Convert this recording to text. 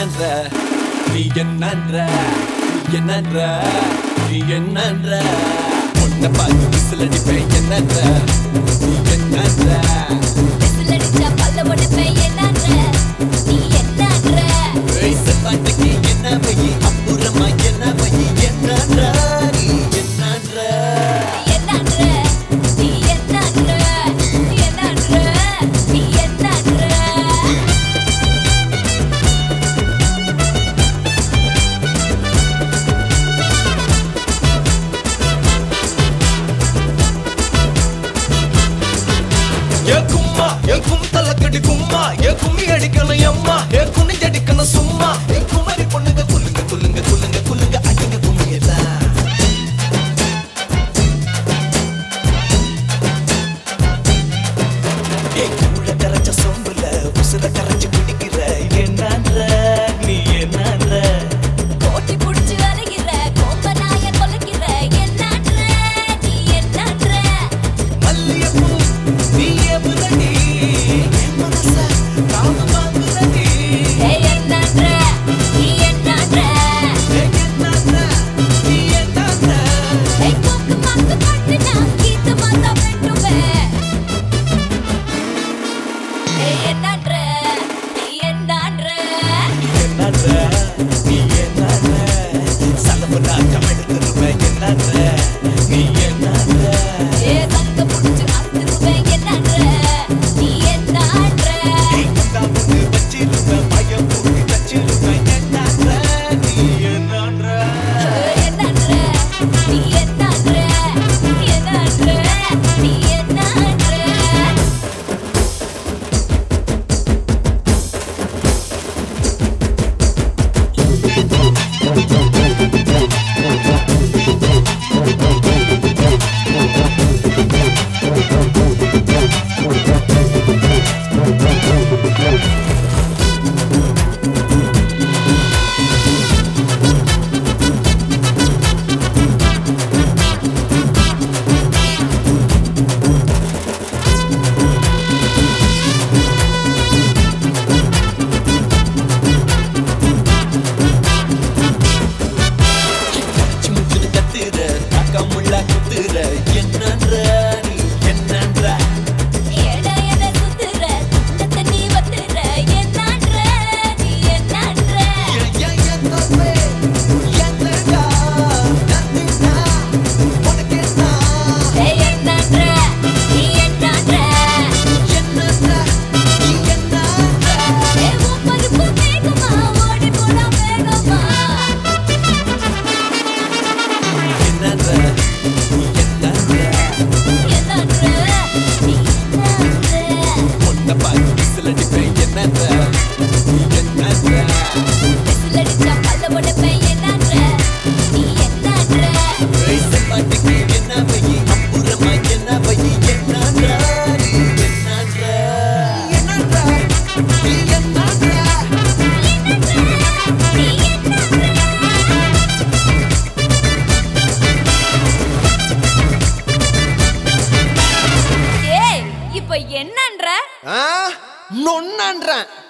என்னன்ற நீ என்னன்ற நீ என்னன்ற நீ என்னன்ற உன்னை பார்த்து விசிலடிப்பேன் என்னன்ற நீ என்னன்ற விசிலடிச்சா பல்ல உடைப்பேன் என்னன்ற நீ என்னன்ற செப்பாட்டுக்கு என்ன பையி அப்புறமா என்ன பையி என்னன்ற நீ என்னன்ற என்னன்ற நீ என்னன்ற என்னன்ற நீ என்னன்ற கும் தலக்கடி கும்மா கும்மி அடிக்கணும் அம்மா குனி அடிக்கணும் சும்மா குமரி பொண்ணுங்க குல்லுங்க குல்லுங்க குல்லுங்க குல்லுங்க அடிங்க கும்மியதா கூட கரைச்ச சொம்புல உசுர கரைச்சு குடிக்கிற என்னன்ற நீ என்னன்ற கோட்டி புடிச்சு அலைகிற கோம்பனாய கொலைக்கிற என்னன்ற நீ என்னன்ற மல்லியப்பூ நீ எவ்வளடி என் மனச காம வாங்குறடி என்னன்ற நீ என்னன்ற என்னன்ற நீ என்னன்ற கொக்கு மக்கு பட்டுனா கீத்து மாத்தா வெட்டுவே என்னன்ற நீ என்னன்ற என்னன்ற நீ என்னன்ற சலபனா கமெடுத்துருவேன் என்னன்ற நீ என்னன்ற சங்க புடிச்சு அறுத்துருவேன் என்னன்ற நீ என்னன்ற வந்து வச்சிருவேன் பயம் கூட்டி தச்சிருவேன் என்னன்ற நீ என்னன்ற என்னன்ற நீ என்னன்ற என்னன்ற நீ என்னன்ற சிமுச்சுன்னு கத்துற தாக்காமுள்ளா குத்துற என்னன்ற நீ என்னன்ற ஏடா என்ன சுத்துற துண்டத்தை நீ வத்துற என்னன்ற நீ என்னன்ற என்னவே என்னடா நந்தினா உனக்கேனா என்னன்ற நீ என்னன்ற என்னன்ற நீ என்னன்ற உன் பருப்பு வேகமா ஓடி போடா வேகமா என்னன்ற நீ என்னன்ற என்னன்ற நீ என்னன்ற உன்னை பார்த்து விசிலடிப்பேன் என்னன்ற நீ என்னன்ற விசிலடிச்சா பல்ல உடைப்பேன் என்னன்ற நீ என்னன்ற செப்பாட்டுக்கு என்ன பையி அப்புறமா என்ன பையி என்னன்ற நீ என்னன்ற என்னன்ற நீ என்னன்ற நீ என்னன்ற ஏய் இப்ப என்னன்ற நொன்னன்றேன்